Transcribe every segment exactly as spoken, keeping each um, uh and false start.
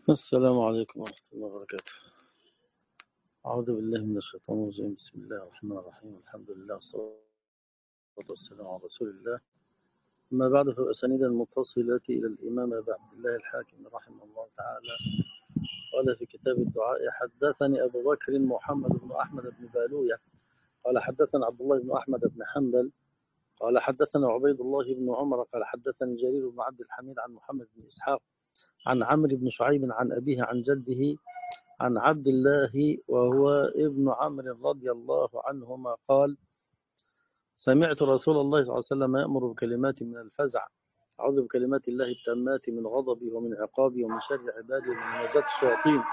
السلام عليكم ورحمة الله وبركاته. أعوذ بالله من الشيطان الرجيم. بسم الله الرحمن الرحيم. الحمد لله والصلاة والسلام على رسول الله. أما بعد، فأسانيد المتصلة إلى الإمام أبي عبد الله الحاكم رحمه الله تعالى قال في كتاب الدعاء: حدثني أبو بكر محمد بن أحمد بن بالوية قال حدثنا عبد الله بن أحمد بن حنبل قال حدثنا عبيد الله بن عمر قال حدثني جرير بن عبد الحميد عن محمد بن إسحاق عن عمرو بن شعيب عن أبيه عن جده عن عبد الله وهو ابن عمرو رضي الله عنهما قال: سمعت رسول الله صلى الله عليه وسلم يأمر بكلمات من الفزع: أعوذ بكلمات الله التامات من غضبه ومن عقابه ومن شر عباده ومن همزات الشياطين.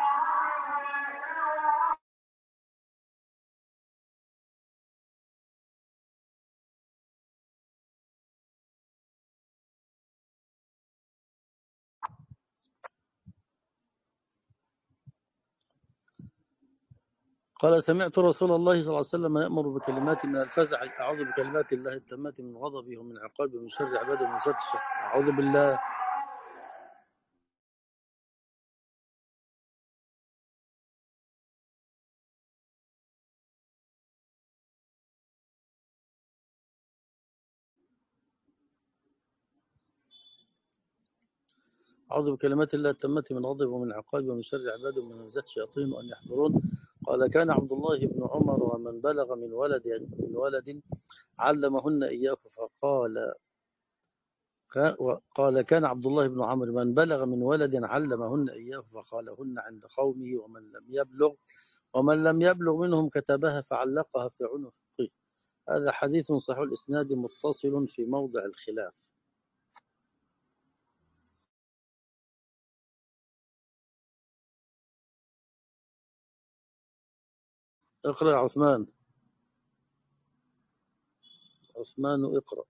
قال: سمعت رسول الله صلى الله عليه وسلم يأمر بكلمات من الفزع: أعوذ بكلمات الله التامات من غضبه ومن عقابه ومن شر عباده ومن همزات الشياطين. أعوذ بالله. أعوذ بكلمات الله التامات من غضبه ومن عقابه ومن شر عباده ومن همزات الشياطين وأن يحضرون. قال: كان عبد الله بن عمر ومن بلغ من ولد من ولد علمهن إياه فقال قال كان عبد الله بن عمرو من بلغ من ولد علمهن إياه فقالهن عند قومه، ومن لم يبلغ ومن لم يبلغ منهم كتبها فعلقها في عنقه. هذا حديث صحيح الإسناد متصل في موضع الخلاف. اقرأ يا عثمان. عثمان اقرأ.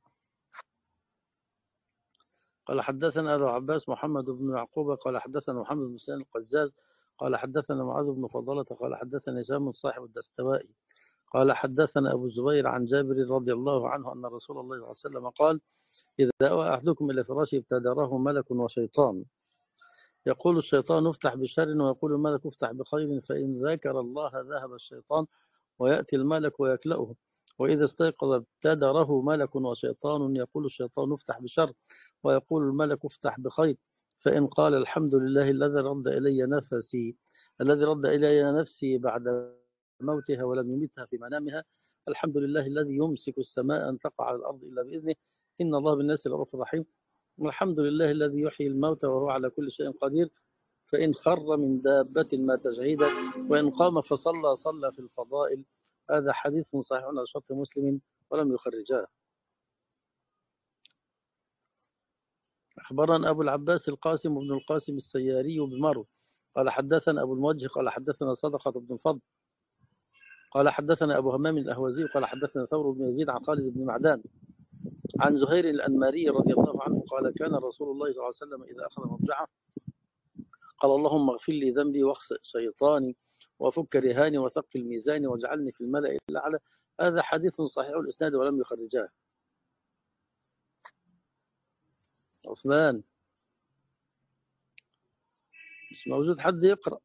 قال: حدثنا أبو عباس محمد بن يعقوب قال حدثنا محمد بن سالم القزاز قال حدثنا معاذ بن فضالة قال حدثنا هشام صاحب الدستوائي قال حدثنا أبو الزبير عن جابر رضي الله عنه أن رسول الله صلى الله عليه وسلم قال: إذا أوى أحدكم إلى فراشه ابتدره ملك وشيطان، يقول الشيطان افتح بشر ويقول الملك افتح بخير، فإن ذكر الله ذهب الشيطان ويأتي الملك ويكلأه، وإذا استيقظ ابتدره ملك وشيطان، يقول الشيطان افتح بشر ويقول الملك افتح بخير، فإن قال الحمد لله الذي رد إلي نفسي الذي رد إلي نفسي بعد موتها ولم يمتها في منامها، الحمد لله الذي يمسك السماء أن تقع على الأرض إلا بإذنه، إن الله بالناس لرؤوف رحيم، والحمد لله الذي يحيي الموتى وهو على كل شيء قدير، فإن خر من دابة ما تجعيدا، وإن قام فصلى صلى في الفضائل. هذا حديث صحيح على شرط مسلم ولم يخرجاه. أخبرنا أبو العباس القاسم بن القاسم السياري بمرو قال حدثنا أبو الموجه قال حدثنا صدقة بن الفضل قال حدثنا أبو همام الأهوزي قال حدثنا ثور بن يزيد عن خالد بن معدان عن زهير الأنماري رضي الله عنه قال: كان رسول الله صلى الله عليه وسلم إذا أخذ مضجعه قال: اللهم اغفر لي ذنبي واخسئ شيطاني وفك رهاني وثقل ميزاني واجعلني في الملأ الأعلى. هذا حديث صحيح الإسناد ولم يخرجاه. عثمان مش موجود، حد يقرأ.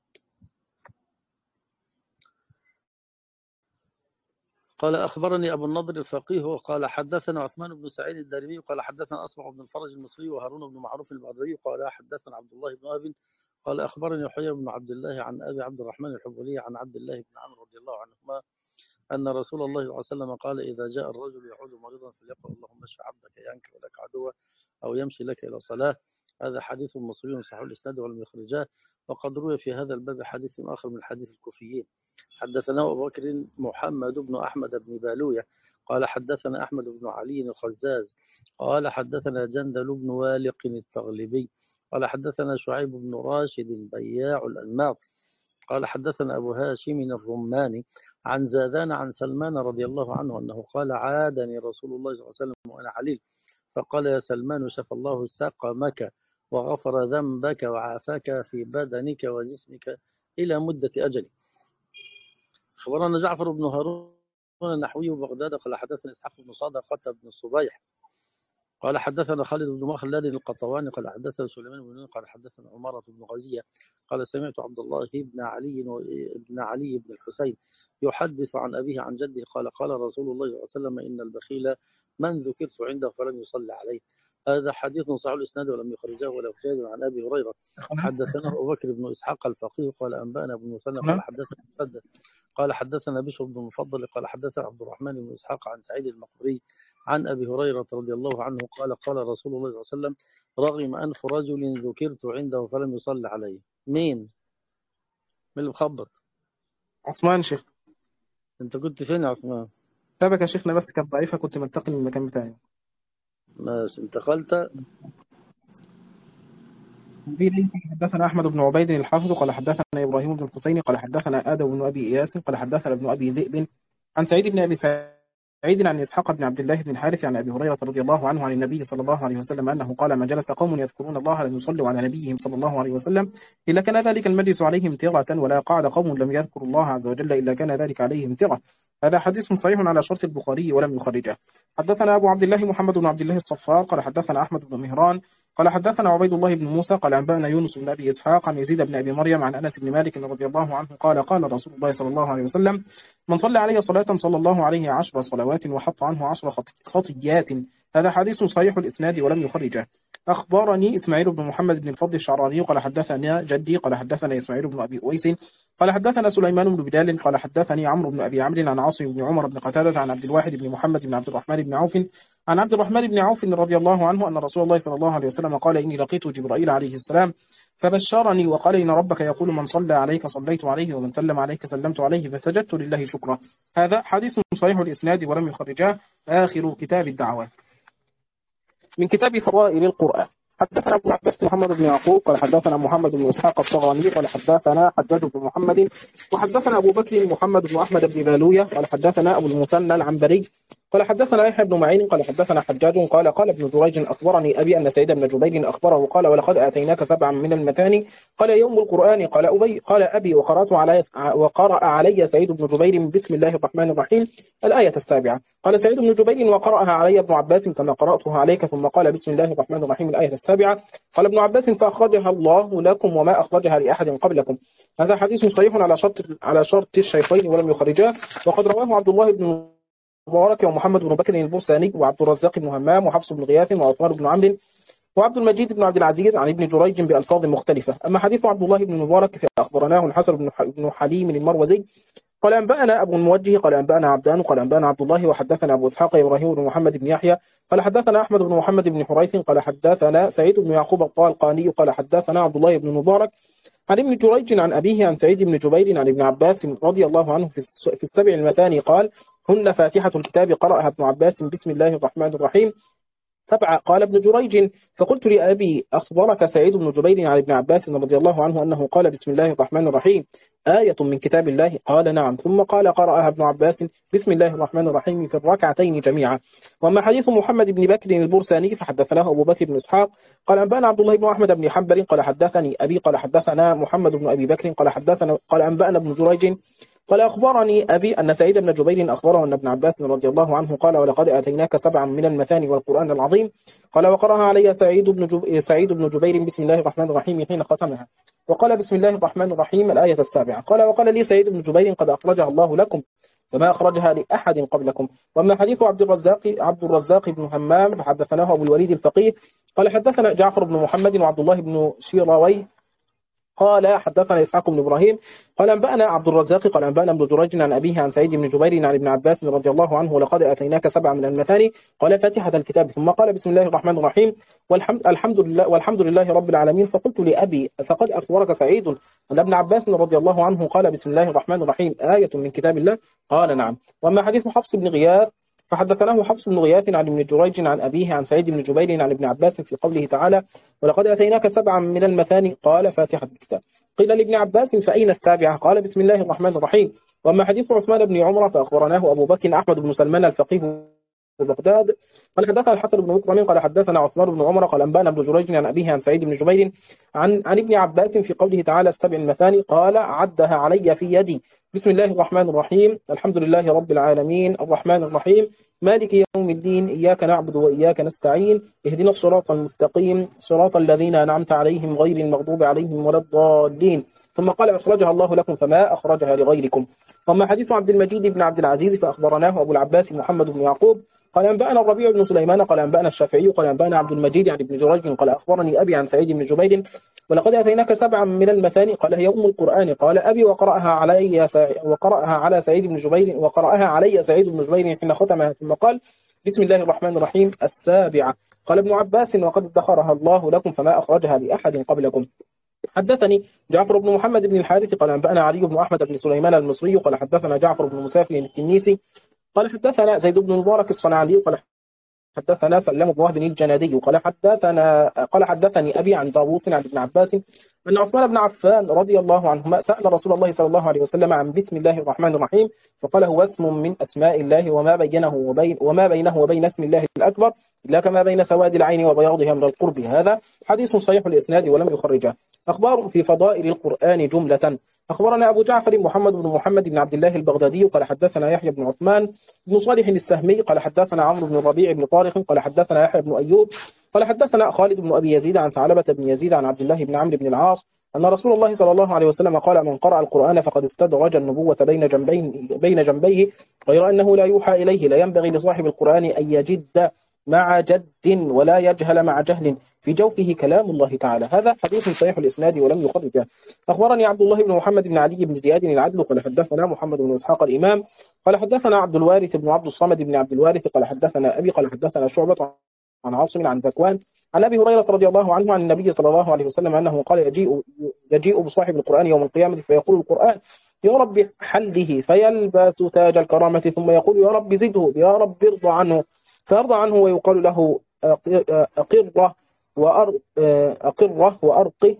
قال: أخبرني أبو النضر الفقيه وقال حدثنا عثمان بن سعيد الدارمي قال حدثنا أصبغ بن الفرج المصري وهارون بن معروف البغدادي قال حدثنا عبد الله بن أبي قال أخبرني يحيى بن عبد الله عن أبي عبد الرحمن الحبولي عن عبد الله بن عمرو رضي الله عنهما أن رسول الله صلى الله عليه وسلم قال: إذا جاء الرجل يعود مريضا فليقل اللهم اشف عبدك ينكر لك عدوه أو يمشي لك إلى صلاة. هذا حديث مصري صحيح الإسناد ولم يخرجاه. وقد روي في هذا الباب حديث آخر من حديث الكوفيين. حدثنا أبو بكر محمد بن أحمد بن بالوية قال حدثنا أحمد بن علي الخزاز قال حدثنا جندل بن والق التغلبي قال حدثنا شعيب بن راشد بياع الأنماط قال حدثنا أبو هاشم الرماني عن زادان عن سلمان رضي الله عنه أنه قال: عادني رسول الله صلى الله عليه وسلم وأنا عليل فقال: يا سلمان شفى الله سقمك وغفر ذنبك وعافاك في بدنك وجسمك إلى مدة أجلك. خبرنا جعفر بن هارون النحوي بغداد قال حدثنا إسحاق بن صادقة بن الصبيح قال حدثنا خالد بن مخلد القطواني قال حدثنا سليمان بن نوح قال حدثنا عمارة بن غزية قال سمعت عبد الله بن علي بن علي بن الحسين يحدث عن أبيه عن جده قال قال رسول الله صلى الله عليه وسلم إن البخيل من ذكرت عنده فلم يصلي عليه. هذا حديث صحيح الإسناد ولم يخرجه ولا شاهد عن أبي هريرة. حدثنا أبو بكر بن إسحاق الفقيه قال أنبأنا ابن مثنى قال حدثنا مسدد قال حدثنا بشر بن المفضل قال حدثنا عبد الرحمن بن إسحاق عن سعيد المقبري عن أبي هريرة رضي الله عنه قال قال رسول الله صلى الله عليه وسلم رغم أنف رجل ذكرت عنده فلم يصلي عليه. مين؟ مين اللي مخبط؟ عثمان شيخ. أنت كنت فين يا عثمان؟ سابك يا شيخنا بس كانت ضعيفة، كنت منتقل من المكان بتاعي. ماشي انتقلت. حدثنا أحمد بن عبيد الحافظ قال حدثنا إبراهيم بن الحسين قال حدثنا آدم بن أبي إياس قال حدثنا ابن أبي ذئب عن سعيد بن أبي سعيد عن إسحاق بن عبد الله بن الحارث عن أبي هريرة رضي الله عنه عن النبي صلى الله عليه وسلم أنه قال ما جلس قوم يذكرون الله لم يصلوا على نبيهم صلى الله عليه وسلم إلا كان ذلك المجلس عليهم ترة، ولا قعد قوم لم يذكروا الله عز وجل إلا كان ذلك عليهم ترة. هذا حديث صحيح على شرط البخاري ولم يخرجه. حدثنا أبو عبد الله محمد بن عبد الله الصفار قال حدثنا أحمد بن مهران قال حدثنا عبيد الله بن موسى قال أنبأنا يونس بن أبي إسحاق عن يزيد بن أبي مريم عن أنس بن مالك رضي الله عنه قال قال رسول الله صلى الله عليه وسلم من صلى عليه صلاة صلى الله عليه عشر صلوات وحط عنه عشر خطيات. هذا حديث صحيح الإسناد ولم يخرجه. أخبرني إسماعيل بن محمد بن الفضل الشعراني قال حدثنا جدي قال حدثنا إسماعيل بن أبي أويس قال حدثنا سليمان بن بلال قال حدثني عمرو بن أبي عمرو عن عاصم بن عمر بن قتادة عن عبد الواحد بن محمد بن عبد الرحمن بن عوف عن عبد الرحمن بن عوف رضي الله عنه أن رسول الله صلى الله عليه وسلم قال إني لقيت جبرائيل عليه السلام فبشرني وقال إن ربك يقول من صلى عليك صليت عليه ومن سلم عليك سلمت عليه فسجدت لله شكرا. هذا حديث صحيح الإسناد ولم يخرجاه. آخر كتاب الدعوات. من كتاب فضائل القرآن. حدثنا أبو عباس محمد بن يعقوب قال حدثنا محمد بن إسحاق الصغاني قال حدثنا حجاج بن محمد وحدثنا أبو بكر محمد بن أحمد بن بالوية قال حدثنا أبو المثنى العنبري قال حدثنا يحيى بن معين قال حدثنا حجاج قال قال ابن جريج أخبرني أبي أن سعيد بن جبير أخبره قال ولقد آتيناك سبعا من المثاني قال يوم القرآن قال أبي قال أبي وقرأت علي وقرأ علي سعيد بن جبير بسم الله الرحمن الرحيم الآية السابعة. قال سعيد بن جبير وقرأها علي ابن عباس كما قرأتها عليك ثم قال بسم الله الرحمن الرحيم الآية السابعة. قال ابن عباس فأخرجها الله لكم وما أخرجها لأحد قبلكم. هذا حديث صحيح على شرط على شرط الشيخين ولم يخرجاه. وقد رواه عبد الله بن مبارك ومحمد بن بكر البرساني وعبد الرزاق بن همام وحفص بن غياث وعثمان بن عمرو وعبد المجيد بن عبد العزيز عن ابن جريج بألفاظ مختلفة. أما حديث عبد الله بن مبارك فأخبرناه الحسن بن حليم المروزي قال أنبأنا أبو الموجه قال أنبأنا عبدان قال أنبأنا عبد الله وحدثنا أبو إسحاق إبراهيم بن محمد بن يحيى قال حدثنا أحمد بن محمد بن حريث قال حدثنا سعيد بن يعقوب الطالقاني قال حدثنا عبد الله بن مبارك عن ابن جريج عن أبيه عن سعيد بن جبير عن ابن عباس رضي الله عنه في السبع المثاني قال هن فاتحة الكتاب قرأها ابن عباس بسم الله الرحمن الرحيم سبعة. قال ابن جريج فقلت لأبي أخبرك سعيد بن جبير عن ابن عباس رضي الله عنه أنه قال بسم الله الرحمن الرحيم آية من كتاب الله؟ قال نعم. ثم قال قرأها ابن عباس بسم الله الرحمن الرحيم في الركعتين جميعا. وأما حديث محمد بن بكر البرساني فحدثناه أبو بكر بن إسحاق قال أنبأنا عبد الله بن أحمد بن حنبل قال حدثني أبي قال حدثنا محمد بن أبي بكر قال حدثنا قال أنبأنا ابن جريج قال أخبرني أبي أن سعيد بن جبير أخبره أن ابن عباس رضي الله عنه قال ولقد آتيناك سبعا من المثاني والقرآن العظيم قال وقرأها علي سعيد بن جب... سعيد بن جبير بسم الله الرحمن الرحيم حين ختمها وقال بسم الله الرحمن الرحيم الآية السابعة. قال وقال لي سعيد بن جبير قد أخرجها الله لكم وما أخرجها لأحد قبلكم. وأما حديث عبد الرزاق عبد الرزاق بن همام فحدثناه أبو الوليد الفقيه قال حدثنا جعفر بن محمد وعبد الله بن شيراوي قال حدثنا إسحاق بن إبراهيم قال أنبأنا عبد الرزاق قال أنبأنا ابن جريج عن أبيه عن سعيد بن جبير عن ابن عباس رضي الله عنه ولقد آتيناك سبعا من المثاني قال فاتحة الكتاب ثم قال بسم الله الرحمن الرحيم والحمد الحمد لله والحمد لله رب العالمين. فقلت لأبي فقد أخبرك سعيد أن ابن عباس رضي الله عنه قال بسم الله الرحمن الرحيم آية من كتاب الله؟ قال نعم. وأما حديث حفص بن غياث فحدثناه حفص بن غياث عن ابن جريج عن أبيه عن سعيد بن جبير عن ابن عباس في قوله تعالى ولقد آتيناك سبعا من المثاني قال فاتحة الكتاب. قيل لابن عباس فأين السابعة؟ قال بسم الله الرحمن الرحيم. وأما حديث عثمان بن عمر فأخبرناه أبو بكر أحمد بن سلمان الفقيه بغداد قال حدثنا الحسن بن مكرم قال حدثنا عثمان بن عمر قال أنبأنا ابن جريج عن أبيه عن سعيد بن جبير عن عن ابن عباس في قوله تعالى السبع المثاني قال عدها علي في يدي بسم الله الرحمن الرحيم. الحمد لله رب العالمين الرحمن الرحيم مالك يوم الدين، إياك نعبد وإياك نستعين، اهدنا الصراط المستقيم صراط الذين أنعمت عليهم غير المغضوب عليهم ولا الضالين. ثم قال أخرجها الله لكم فما أخرجها لغيركم. ثم حديث عبد المجيد بن عبد العزيز فأخبرناه أبو العباس محمد بن يعقوب قال أنبأنا الربيع بن سليمان قال أنبأنا الشافعي قال أنبأنا عبد المجيد عن ابن جريج قال أخبرني أبي عن سعيد بن جبير ولقد أتيناك سبعا من المثاني قال هي أم القرآن قال أبي وقرأها علي سع... وقرأها على سعيد بن جبير وقرأها علي سعيد بن جبير حين ختمها ثم قال بسم الله الرحمن الرحيم السابعة. قال ابن عباس وقد ادخرها الله لكم فما أخرجها لأحد قبلكم. حدثني جعفر بن محمد بن الحارث قال أنبأنا علي بن أحمد بن سليمان المصري قال حدثنا جعفر بن مسافر التنيسي قال حدثنا زيد بن المبارك الصنعاني قال حدثنا سلم بن وهب الجنادي قال حدثنا قال حدثني أبي عن طاووس عن ابن عباس أن عثمان بن عفان رضي الله عنهما سأل رسول الله صلى الله عليه وسلم عن بسم الله الرحمن الرحيم فقال هو اسم من أسماء الله وما بينه وبين وما بينه وبين اسم الله الأكبر إلا كما بين سواد العين وبياضها من القرب. هذا حديث صحيح الإسناد ولم يخرجه. أخبار في فضائل القرآن جملة. أخبرنا أبو جعفر محمد بن محمد بن عبد الله البغدادي قال حدثنا يحيى بن عثمان بن صالح السهمي قال حدثنا عمرو بن الربيع بن طارق قال حدثنا يحيى بن أيوب قال حدثنا خالد بن أبي يزيد عن ثعلبة بن يزيد عن عبد الله بن عمرو بن العاص أن رسول الله صلى الله عليه وسلم قال من قرأ القرآن فقد استدرج النبوة بين جنبين بين جنبيه غير أنه لا يوحى إليه. لا ينبغي لصاحب القرآن أن يجد مع جد ولا يجهل مع جهل في جوفه كلام الله تعالى. هذا حديث صحيح الإسناد ولم يخرجه. أخبرني عبد الله بن محمد بن علي بن زياد العدل قال حدثنا محمد بن إسحاق الإمام قال حدثنا عبد الوارث بن عبد الصمد بن عبد الوارث قال حدثنا أبي قال حدثنا شعبة عن عاصم عن ذكوان عن أبي هريرة رضي الله عنه عن النبي صلى الله عليه وسلم أنه قال يجيء يجيء بصاحب القرآن يوم القيامة فيقول القرآن يا رب حله فيلبس تاج الكرامة ثم يقول يا رب زده يا رب ارضى عنه فيرضى عنه ويقال له أقره وأر أقره وأرقه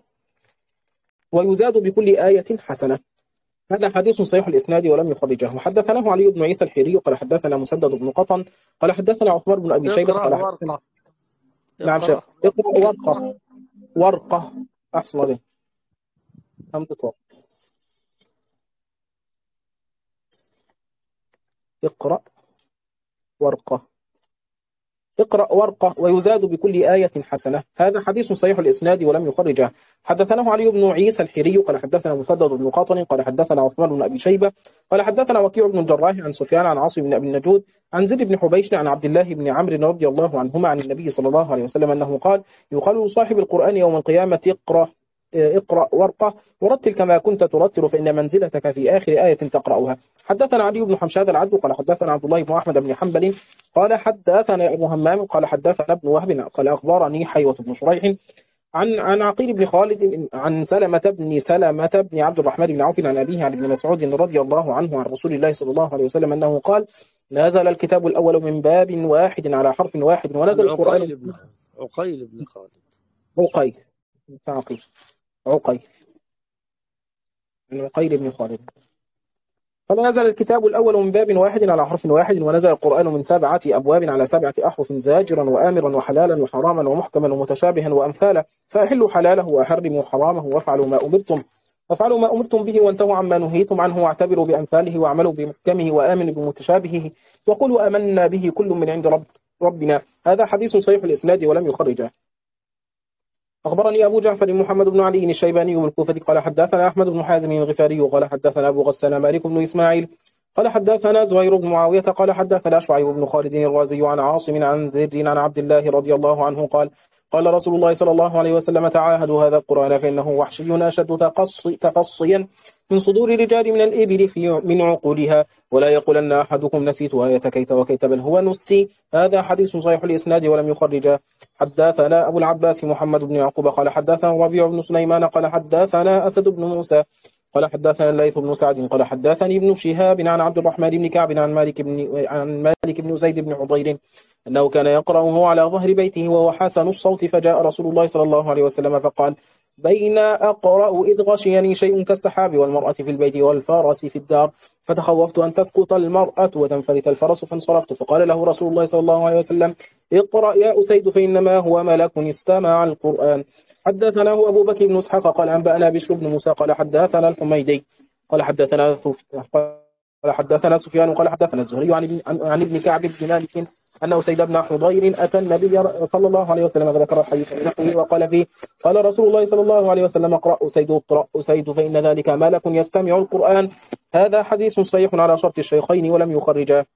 ويزاد بكل آية حسنة. هذا حديث صحيح الإسناد ولم يخرجه. وحدثناه علي بن عيسى الحيري قال حدثنا مسدد بن قطن قال حدثنا عثمان بن أبي شيبة قال حدثنا نعم شيخ اقرأ ورقة ورقة أحسن عليه همزة ورقة اقرأ ورقة اقرأ ورقة ويزاد بكل آية حسنة. هذا حديث صحيح الإسناد ولم يخرجه. حدثناه علي بن عيسى الحيري قال حدثنا مسدد بن قاطن قال حدثنا عثمان بن أبي شيبة قال حدثنا وكيع بن الجراح عن سفيان عن عاصم بن أبي النجود عن زيد بن حبيش عن عبد الله بن عمرو رضي الله عنهما عن النبي صلى الله عليه وسلم أنه قال يقال لصاحب القرآن يوم القيامة اقرأ اقرأ ورقة ورتل كما كنت ترتل فإن منزلتك في آخر آية تقرأها. حدثنا علي بن حمشاد العدل قال حدثنا عبد الله بن أحمد بن حنبل قال حدثنا أبو همام قال حدثنا ابن وهب قال أخبرني حيوة بن شريح عن عن عقيل بن خالد عن سلمة بن سلمة بن عبد الرحمن بن عوف عن أبيه عن ابن مسعود رضي الله عنه عن رسول الله صلى الله عليه وسلم أنه قال نزل الكتاب الأول من باب واحد على حرف واحد ونزل القرآن عقيل بن عقيل بن خالد عقيل عقيل عقيل عقيل بن خالد قال نزل الكتاب الأول من باب واحد على حرف واحد ونزل القرآن من سبعة أبواب على سبعة أحرف زاجرا وآمرا وحلالا وحراما ومحكما ومتشابها وأمثالا فأحلوا حلاله وأحرموا حرامه وافعلوا ما أمرتم وافعلوا ما أمرتم به وانتهوا عما نهيتم عنه واعتبروا بأمثاله واعملوا بمحكمه وآمنوا بمتشابهه وقولوا آمنا به كل من عند رب ربنا. هذا حديث صحيح الإسناد ولم يخرجه. أخبرني أبو جعفر محمد بن علي الشيباني من الكوفة قال حدثنا أحمد بن حازم الغفاري قال حدثنا أبو غسان مالك بن إسماعيل قال حدثنا زهير بن معاوية قال حدثنا شعيب بن خالد الرازي عن عاصم عن زيد عن عبد الله رضي الله عنه قال قال رسول الله صلى الله عليه وسلم تعاهدوا هذا القرآن فإنه وحشي أشد تقصي تقصيا من صدور الرجال من الإبل في من عقولها ولا يقولن أحدكم نسيت آية كيت وكيت بل هو نسي. هذا حديث صحيح الإسناد ولم يخرجه. حدثنا أبو العباس محمد بن يعقوب قال حدثنا ربيع بن سليمان قال حدثنا أسد بن موسى قال حدثنا الليث بن سعد قال حدثني ابن شهاب عن عبد الرحمن بن كعب عن مالك بن عن مالك بن زيد بن حضير أنه كان يقرأه على ظهر بيته وهو حسن الصوت فجاء رسول الله صلى الله عليه وسلم فقال بين أقرأ إذ غشيني شيء كالسحاب والمرأة في البيت والفارس في الدار فتخوفت أن تسقط المرأة وتنفلت الفرس فانصرفت فقال له رسول الله صلى الله عليه وسلم اقرأ يا أسيد فإنما هو ملك استمع القرآن. حدثناه أبو بكر بن اسحاق قال أنبأنا بشر بن موسى قال حدثنا الحميدي قال حدثنا قال حدثنا سفيان قال حدثنا الزهري عن ابن عن عن ابن كعب بن مالك أن أسيد بن حضير أتى النبي صلى الله عليه وسلم فذكر الحديث بنحوه وقال فيه قال رسول الله صلى الله عليه وسلم اقرأ أسيد اقرأ أسيد فإن ذلك ملك يستمع القرآن. هذا حديث صحيح على شرط الشيخين ولم يخرجاه،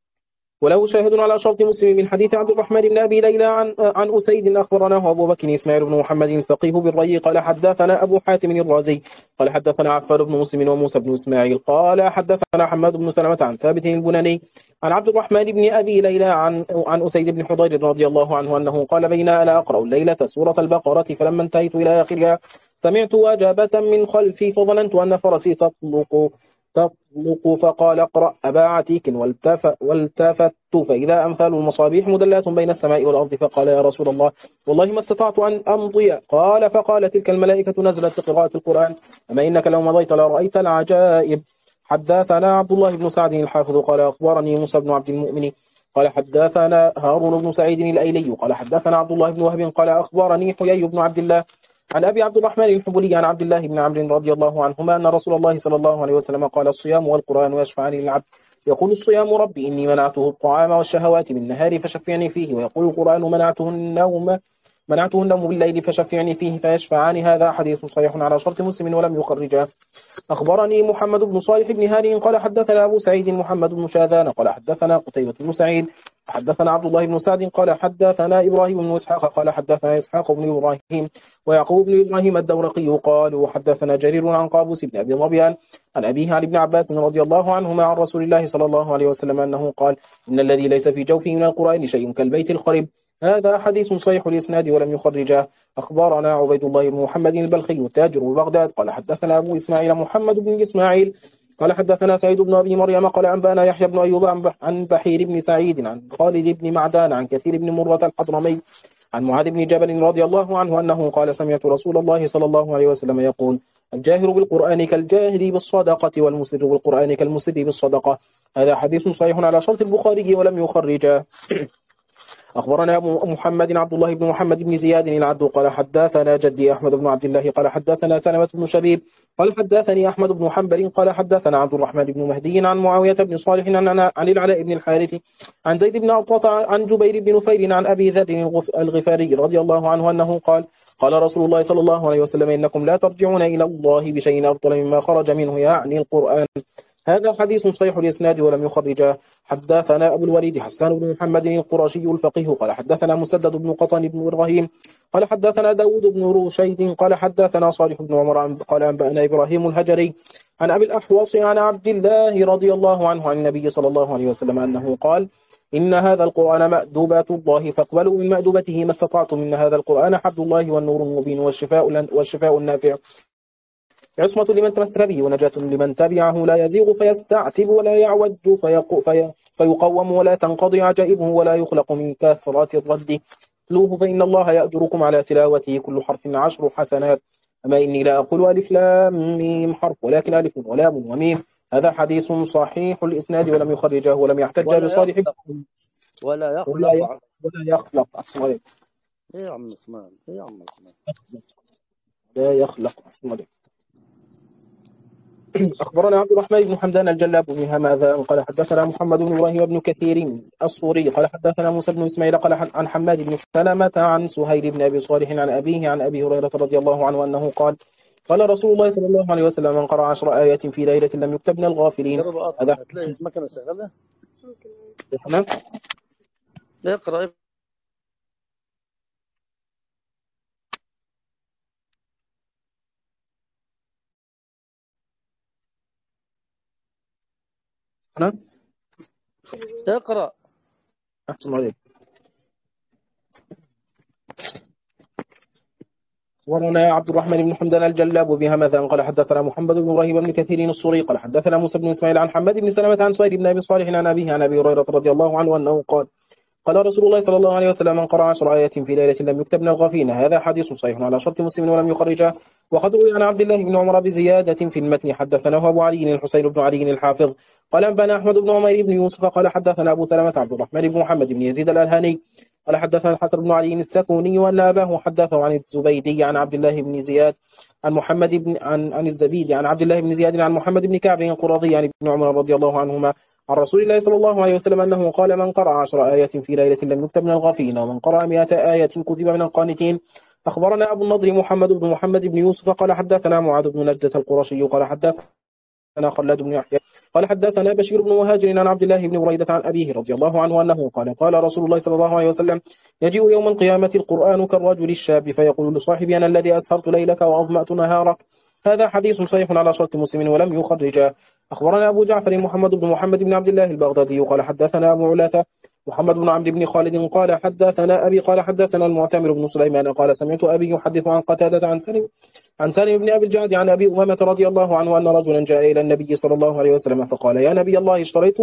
وله شاهد على شرط مسلم من حديث عبد الرحمن بن أبي ليلى عن عن أسيد أخبرناه أبو بكر إسماعيل بن محمد الفقيه بالري قال حدثنا أبو حاتم الرازي قال حدثنا عفان بن مسلم وموسى بن إسماعيل قال حدثنا حماد بن سلمة عن ثابت البناني عن عبد الرحمن بن أبي ليلى عن عن أسيد بن حضير رضي الله عنه أنه قال بين أنا أقرأ الليلة سورة البقرة فلما انتهيت إلى آخرها سمعت وجبة من خلفي فظننت أن فرسي تطلق تطلق فقال اقرأ أبا عتيك والتف والتفت فإذا أمثال المصابيح مدلات بين السماء والأرض فقال يا رسول الله والله ما استطعت أن أمضي. قال فقال تلك الملائكة نزلت لقراءة القرآن أما إنك لو مضيت لرأيت العجائب. حدثنا عبد الله بن سعد الحافظ قال أخبرني موسى بن عبد المؤمن قال حدثنا هارون بن سعيد الأيلي قال حدثنا عبد الله بن وهب قال أخبرني حيي بن عبد الله عن أبي عبد الرحمن الحبلي عن عبد الله بن عمرو رضي الله عنهما أن رسول الله صلى الله عليه وسلم قال الصيام والقرآن يشفعان للعبد يقول الصيام ربي إني منعته الطعام والشهوات بالنهار فشفعني فيه ويقول القرآن منعته النوم منعته النوم بالليل فشفعني فيه فيشفعان. هذا حديث صحيح على شرط مسلم ولم يخرجه. أخبرني محمد بن صالح بن هاني قال حدثنا أبو سعيد محمد بن شاذان قال حدثنا قتيبة بن سعيد حدثنا عبد الله بن سعد قال حدثنا إبراهيم بن إسحاق قال حدثنا إسحاق بن إبراهيم ويعقوب بن إبراهيم الدورقي قال وحدثنا جرير عن قابوس بن أبي ظبيان عن أبيه عن ابن عباس رضي الله عنهما عن رسول الله صلى الله عليه وسلم أنه قال إن الذي ليس في جوفه من القرآن شيء كالبيت الخرب. هذا حديث صحيح الإسناد ولم يخرجه. أخبرنا عبيد الله بن محمد البلخي التاجر ببغداد قال حدثنا أبو إسماعيل محمد بن إسماعيل قال حدثنا سعيد بن أبي مريم قال أنبأنا يحيى بن أيوب عن بحير بن سعيد عن خالد بن معدان عن كثير بن مرة الحضرمي عن معاذ بن جبل رضي الله عنه أنه قال سمعت رسول الله صلى الله عليه وسلم يقول الجاهر بالقرآن كالجاهر بالصدقة والمسر بالقرآن كالمسر بالصدقة. هذا حديث صحيح على شرط البخاري ولم يخرجه. أخبرنا أبو محمد عبد الله بن محمد بن زياد العبد قال حدثنا جدي أحمد بن عبد الله قال حدثنا سلمة بن شبيب قال حدثني أحمد بن حنبل قال حدثنا عبد الرحمن بن مهدي عن معاوية بن صالح عن عن العلاء بن الحارث عن زيد بن عطاة عن جبير بن نفير عن أبي ذر الغفاري رضي الله عنه أنه قال قال رسول الله صلى الله عليه وسلم إنكم لا ترجعون إلى الله بشيء أفضل مما خرج منه يعني القرآن. هذا حديث صحيح الإسناد ولم يخرجه. حدثنا أبو الوليد حسان بن محمد القرشي الفقيه قال حدثنا مسدد بن قطن بن إبراهيم قال حدثنا داود بن روشيد قال حدثنا صالح بن عمر قال أنبأنا إبراهيم الهجري عن أبي الأحوص عن عبد الله رضي الله عنه عن النبي صلى الله عليه وسلم أنه قال إن هذا القرآن مأدوبات الله فاقبلوا من مأدوبته ما استطعتم إن هذا القرآن حبل الله والنور المبين والشفاء, والشفاء النافع عصمة لمن تمسك به ونجاة لمن تبعه لا يزيغ فيستعتب ولا يعوج في فيقوم ولا تنقضي عجائبه ولا يخلق من كثرة الرد تلوه فإن الله يأجركم على تلاوته كل حرف عشر حسنات. أما إني لا أقول ألف لام ميم حرف ولكن ألف ولام وميم. هذا حديث صحيح الإسناد ولم يخرجه ولم يحتج بصالح ولا يخلق ولا يخلق ولا يخلق أصلا إيه يا عم عثمان إيه يا عم عثمان لا يخلق أصلا. أخبرنا عبد الرحمن بن حمدان الجلاب بن هماذا قال حدثنا محمد بن إبراهيم بن كثير الصوري قال حدثنا موسى بن إسماعيل قال عن حماد بن سلمة عن سهيل بن أبي صالح عن أبيه عن أبي هريرة رضي الله عنه أنه قال قال رسول الله صلى الله عليه وسلم من قرأ عشر آيات في ليلة لم يكتب من الغافلين. هذا هتلاقي مكنة شغالة تمام اقرأ أنا اقرأ أحسن عليك. ورنا عبد الرحمن بن حمدان الجلاب بهمذا قال حدثنا محمد بن إبراهيم بن كثير الصوري قال حدثنا موسى بن إسماعيل عن حماد بن سلمة عن سهيل بن أبي صالح عن أبيه عن أبي هريرة رضي الله عنه أنه قال قال رسول الله صلى الله عليه وسلم من قرأ عشر آيات في ليلة لم يكتب من الغافلين. هذا حديث صحيح على شرط مسلم ولم يخرجه. وقد روي عن عبد الله بن عمر بزيادة في المتن حدثناه أبو علي الحسين بن علي الحافظ قال أنبأنا أحمد بن عمير بن يوسف قال حدثنا أبو سلمة عبد الرحمن بن محمد بن يزيد الألهاني قال حدثنا الحسن بن علي السكوني وأن أباه حدثه عن الزبيدي عن عبد الله بن زياد عن محمد بن عن عن الزبيدي عن عبد الله بن زياد عن محمد بن كعب القرظي عن ابن عمر رضي الله عنهما عن رسول الله صلى الله عليه وسلم أنه قال: من قرأ عشر آيات في ليلة لم يكتب من الغافلين، ومن قرأ مئة آية كتب من القانتين. أخبرنا أبو النضر محمد بن محمد بن يوسف قال حدثنا معاذ بن نجدة القرشي قال حدثنا خلاد بن يحيى قال حدثنا بشير بن مهاجر عن عبد الله بن بريدة عن أبيه رضي الله عنه أنه قال: قال رسول الله صلى الله عليه وسلم: يجيء يوم القيامة القرآن كالرجل الشاب فيقول لصاحبي: أنا الذي أسهرت ليلك وأظمأت نهارك. هذا حديث صحيح على شرط مسلم ولم يخرجه. أخبرنا أبو جعفر محمد بن محمد بن عبد الله البغدادي قال حدثنا أبو علاثة محمد بن عمرو بن خالد قال حدثنا أبي قال حدثنا المعتمر بن سليمان قال: سمعت أبي يحدث عن قتادة عن سالم عن سالم بن أبي الجعد عن أبي أمامة رضي الله عنه أن رجلا جاء إلى النبي صلى الله عليه وسلم فقال: يا نبي الله، اشتريت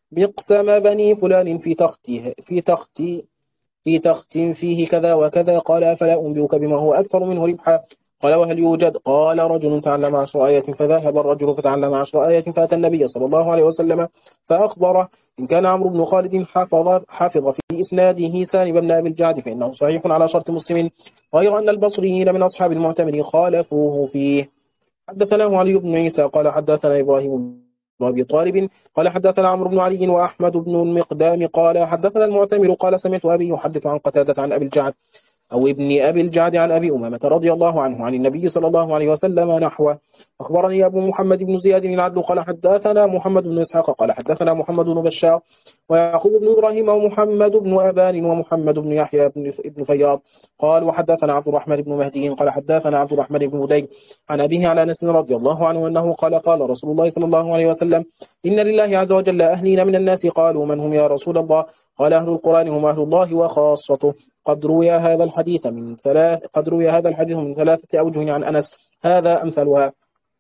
مقسم بني فلان في تختي في تختي في تخت فيه كذا وكذا. قال: أفلا أنبئك بما هو أكثر منه ربحا؟ قال: وهل يوجد؟ قال: رجل تعلم عشر آيات. فذهب الرجل فتعلم عشر آيات فأتى النبي صلى الله عليه وسلم فأخبره. إن كان عمرو بن خالد حفظ, حفظ في إسناده سالم بن أبي الجعد فإنه صحيح على شرط مسلم، غير أن البصريين من أصحاب المعتمر خالفوه فيه. حدثناه علي بن عيسى قال حدثنا إبراهيم بن أبي طالب قال حدثنا عمرو بن علي وأحمد بن المقدام قال حدثنا المعتمر قال: سمعت أبي يحدث عن قتادة عن أبي الجعد أو ابن أبي الجعد عن أبي أمامة رضي الله عنه عن النبي صلى الله عليه وسلم نحوه. أخبرني أبو محمد بن زياد العدل قال حدثنا محمد بن إسحاق قال حدثنا محمد بن بشار ويعقوب بن إبراهيم ومحمد بن أبان ومحمد بن يحيى بن فياض قال: وحدثنا عبد الرحمن بن مهدي قال حدثنا عبد الرحمن بن هدي عن أبيه عن أنس رضي الله عنه أنه قال: قال رسول الله صلى الله عليه وسلم: إن لله عز وجل أهلين من الناس. قالوا: من هم يا رسول الله؟ قال: أهل القرآن هم أهل الله وخاصته. قد روي هذا الحديث من ثلاث قد روي هذا الحديث من ثلاثة أوجه عن أنس، هذا أمثلها.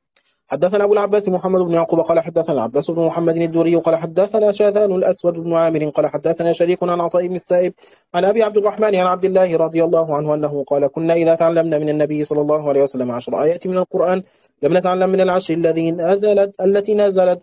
حدثنا أبو العباس محمد بن يعقوب قال حدثنا العباس بن محمد الدوري قال حدثنا شاذان الأسود بن عامر قال حدثنا شريك عن عطاء بن السائب عن أبي عبد الرحمن عن عبد الله رضي الله عنه أنه قال: كنا إذا تعلمنا من النبي صلى الله عليه وسلم عشر آيات من القرآن لم نتعلم من العشر الذي نزلت التي نزلت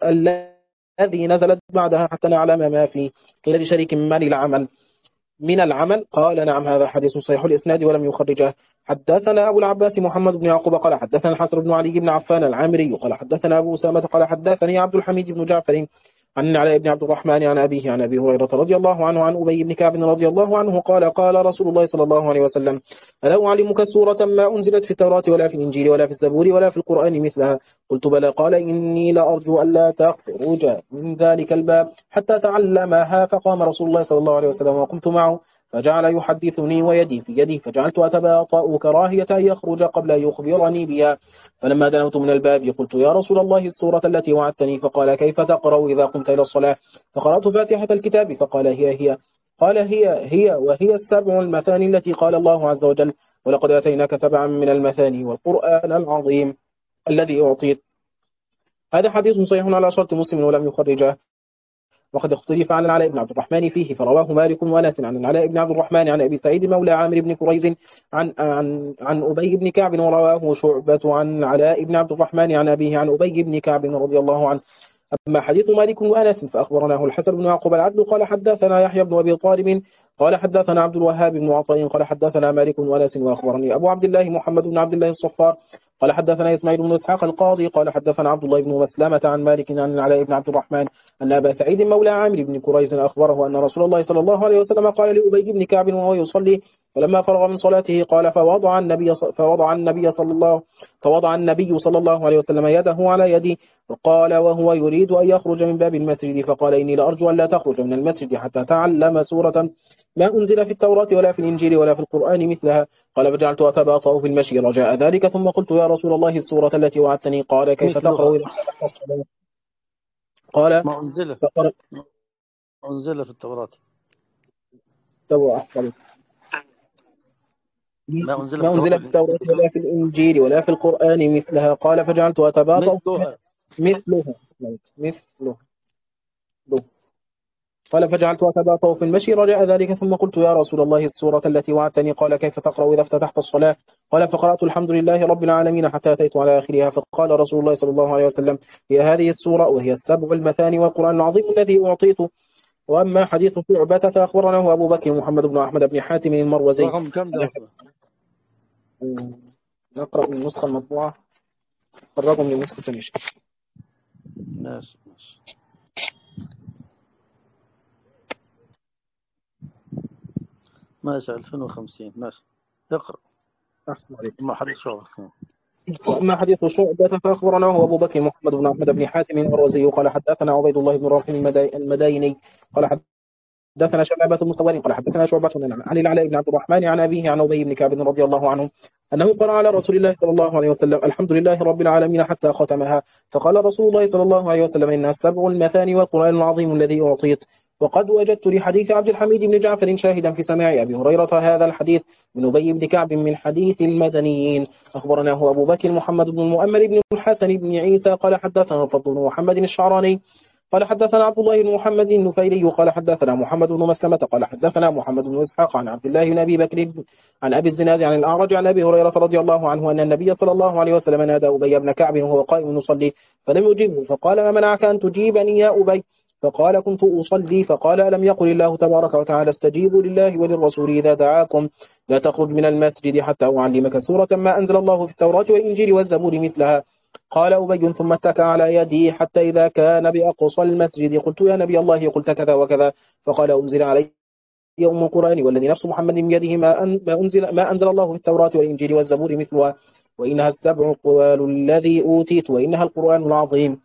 الذي نزلت بعدها حتى نعلم ما فيه. قيل لشريك: من العمل من العمل؟ قال: نعم، هذا حديث صحيح الإسناد ولم يخرجه. حدثنا أبو العباس محمد بن يعقوب قال حدثنا الحسن بن علي بن عفان العامري قال حدثنا أبو أسامة قال حدثني عبد الحميد بن جعفر عن علاء بن عبد الرحمن عن أبيه عن أبي هريرة رضي الله عنه عن أبي بن كعب رضي الله عنه قال: قال رسول الله صلى الله عليه وسلم: ألا أعلمك سورة ما أنزلت في التوراة ولا في الإنجيل ولا في الزبور ولا في القرآن مثلها؟ قلت: بلى. قال: إني لأرجو ألا تخرج من ذلك الباب حتى تعلمها. فقام رسول الله صلى الله عليه وسلم وقمت معه فجعل يحدثني ويدي في يدي، فجعلت أتباطأ كراهية أن يخرج قبل أن يخبرني بها. فلما دنوت من الباب قلت: يا رسول الله، السورة التي وعدتني. فقال: كيف تقرأ إذا قمت إلى الصلاة؟ فقرأت فاتحة الكتاب. فقال: هي هي قال: هي هي وهي السبع المثاني التي قال الله عز وجل: ولقد آتيناك سبعا من المثاني والقرآن العظيم الذي أعطيت. هذا حديث صحيح على شرط مسلم ولم يخرجه. وقد اختلف عن العلاء بن عبد الرحمن فيه، فرواه مالك وانس عن العلاء بن عبد الرحمن عن ابي سعيد مولى عامر بن كريز عن عن عن ابي بن كعب، ورواه شعبة عن العلاء بن عبد الرحمن عن ابيه عن ابي بن كعب رضي الله عنه. أما حديث مالك وأنس فأخبرناه الحسن بن يعقوب العدل قال حدثنا يحيى بن أبي طالب قال حدثنا عبد الوهاب بن عطاء قال حدثنا مالك وأنس وأخبرني أبو عبد الله محمد بن عبد الله الصفار قال حدثنا إسماعيل بن إسحاق القاضي قال حدثنا عبد الله بن مسلمة عن مالك عن العلاء بن عبد الرحمن أن أبا سعيد مولى عامر بن كريز أخبره أن رسول الله صلى الله عليه وسلم قال لأبي بن كعب وهو يصلي فلما فرغ من صلاته قال فوضع النبي فوضع النبي صلى الله فوضع النبي صلى الله عليه وسلم يده على يدي فقال وهو يريد أن يخرج من باب المسجد فقال إني لأرجو أن لا تخرج من المسجد حتى تعلم سورة ما أنزل في التوراة ولا في الإنجيل ولا في القرآن مثلها. قال فجعلت أتباطأ في المشي رجاء ذلك ثم قلت يا رسول الله السورة التي وعدتني قال كيف تقرأ إذا قال ما أنزل فقرأ ما أنزل في التوراة ما ما أنزل ما أنزل في التوراة ولا في الإنجيل ولا في القرآن مثلها. قال فجعلت أتباطأ مثلها مثلها مثلها قال فجعلت أتباطأ في المشي رجاء ذلك ثم قلت يا رسول الله السورة التي وعدتني قال كيف تقرأ إذا افتتحت الصلاة قال فقرأت الحمد لله رب العالمين حتى أتيت على آخرها فقال رسول الله صلى الله عليه وسلم هي هذه السورة وهي السبع المثاني والقرآن العظيم الذي أعطيت وأما حديث شعبة فأخبرنا أبو بكر محمد بن أحمد بن حاتم المروزي. رقم كم ده؟ نقرأ من النسخة المطبوعة، الرقم من نسخة تنشي. ماشي ماشي ماشي ألفين وخمسين. ماشي اقرأ. أحسن عليك. ما حدث شغل. وأما حديث شعبة فأخبرنا أبو بكر محمد بن أحمد بن حاتم المروزي قال حدثنا عبيد الله بن رافع المدايني قال حدثنا شعبة بن سوار قال حدثنا شعبة عن العلاء بن عبد الرحمن عن أبيه عن أبي بن كعب رضي الله عنه أنه قرأ على رسول الله صلى الله عليه وسلم الحمد لله رب العالمين حتى ختمها. فقال رسول الله صلى الله عليه وسلم إنها السبع المثاني والقرآن العظيم الذي أعطيت. وقد وجدت لحديث عبد الحميد بن جعفر شاهدا في سماع أبي هريرة هذا الحديث من أبي بن كعب من حديث المدنيين. أخبرناه أبو بكر محمد بن المؤمل بن الحسن بن عيسى قال حدثنا فضل بن محمد الشعراني قال حدثنا عبد الله بن محمد النفيلي قال حدثنا محمد بن مسلمة قال حدثنا محمد بن إسحاق عن عبد الله بن أبي بكر عن أبي الزناد عن الأعرج عن أبي هريرة رضي الله عنه أن النبي صلى الله عليه وسلم نادى أبي بن كعب وهو قائم يصلي فلم يجبه فقال ما منعك أن تجيبني يا أبي؟ فقال كنت أصلي. فقال ألم يقل الله تبارك وتعالى استجيبوا لله وللرسول إذا دعاكم لا تخرج من المسجد حتى أعلمك سورة ما أنزل الله في التوراة والإنجيل والزبور مثلها. قال أبي ثم اتكى على يدي حتى إذا كان بأقصى المسجد قلت يا نبي الله قلت كذا وكذا. فقال أنزل علي أم القرآن والذي نفس محمد بيده ما أنزل, ما أنزل الله في التوراة والإنجيل والزبور مثلها وإنها السبع القوال الذي أوتيت وإنها القرآن العظيم.